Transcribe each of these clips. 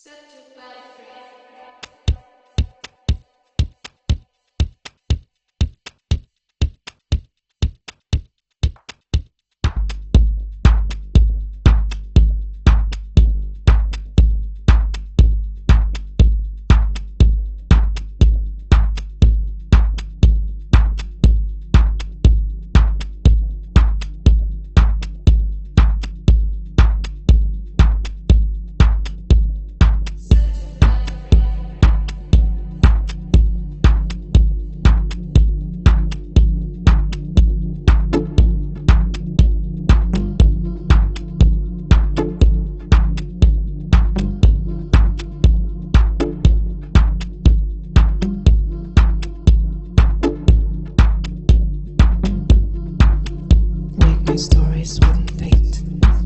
Stories wouldn't fade.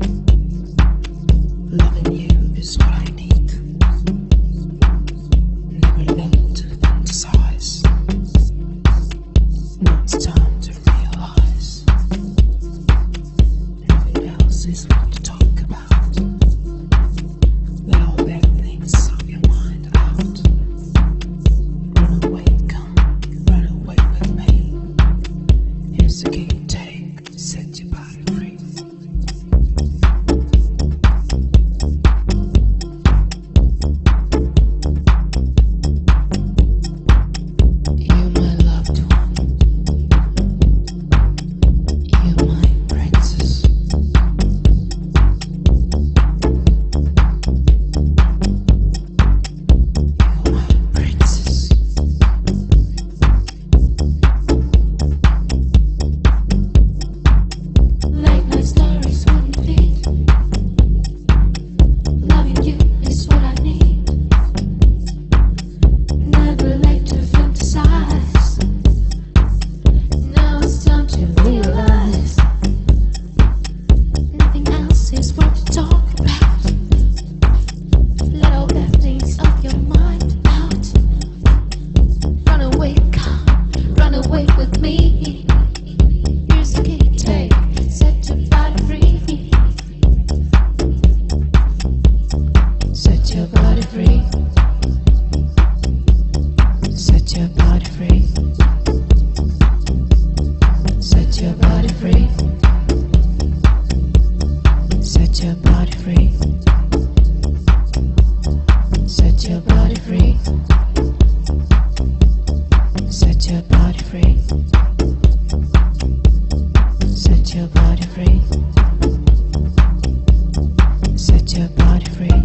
Loving you is what I need. Never late to fantasize. Now it's time to realize nothing else is what to talk about. Let all bad things of your mind out. Run away, come, run away with me. Here's the key, take, set your body free. You're my loved one. You're my princess. You're my princess. Late night stories wouldn't fit. Loving you is what I need. Never late to fantasize. Now it's time to realize nothing else is worth to talk about. Let all bad things of your mind out. Run away, come, run away with me. Here's the key, take, set your body free. Set your body free. Set your body free. Set your body free. Set your body free. Set your body free. Set your body free. Set your body free. Set your body free.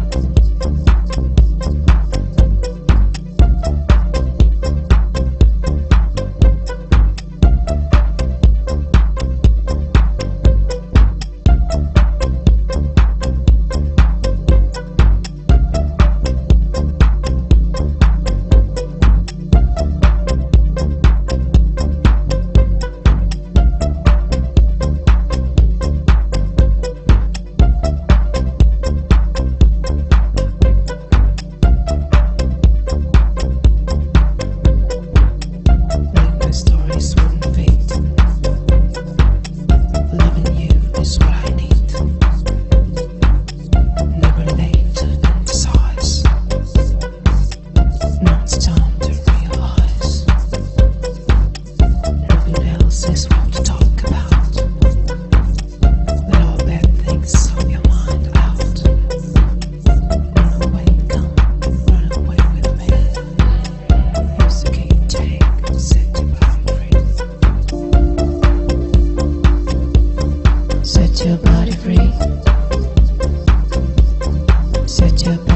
Late night stories wouldn't fade. Loving you is what I need. Never late to fantasize. Now it's time to realize nothing else is what to talk about. Let all bad things of your mind out. Run away, come, run away with me. Here's the key, take, set your body free. Set your body free. Set your